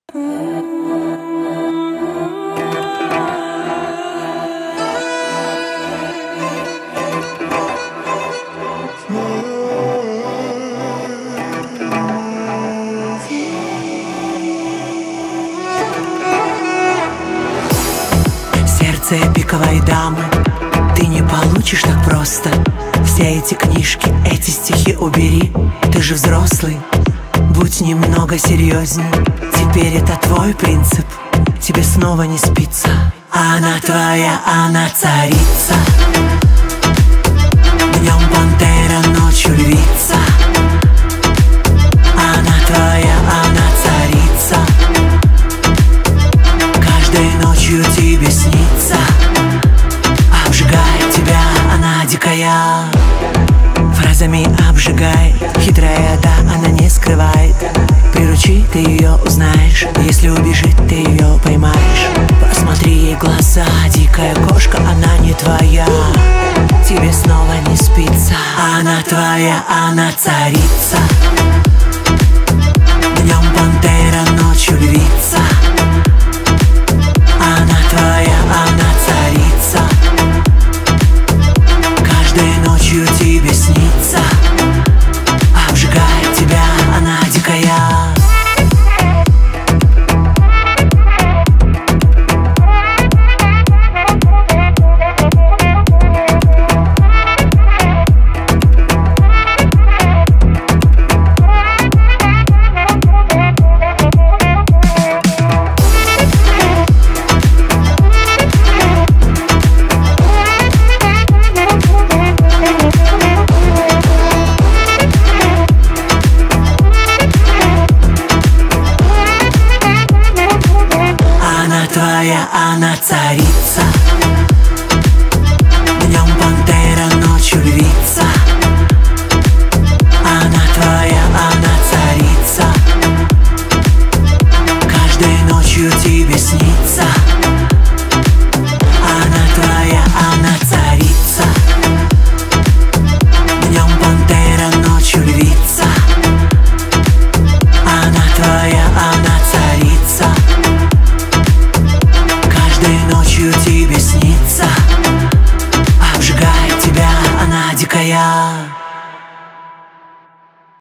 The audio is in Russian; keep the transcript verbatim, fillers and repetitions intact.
Сердце пиковой дамы ты не получишь так просто. Все эти книжки, эти стихи убери. Ты же взрослый, будь немного серьезней. Теперь это твой принцип, тебе снова не спится. Она твоя, она царица. Днем пантера, ночью львица. Она твоя, она царица. Каждой ночью тебе снится. Обжигает тебя она дикая. Фразами обжигает, хитрая, да, она не скрывает. Приручи, ты ее узнаешь. Если убежит, ты ее поймаешь. Посмотри ей в глаза, дикая кошка, она не твоя. Тебе снова не спится. Она твоя, она царица. Днем пантера, ночью львица. Она твоя, она царица. Каждой ночью тебе снится. Обжигает тебя она дикая. Твоя, она царица. Днем пантера, ночью львица. Она твоя, она царица. Каждой ночью тебе снится. Она твоя, она царица. Днем пантера, ночью львица. Она твоя, она царица. Ночью тебе снится. Обжигает тебя она дикая.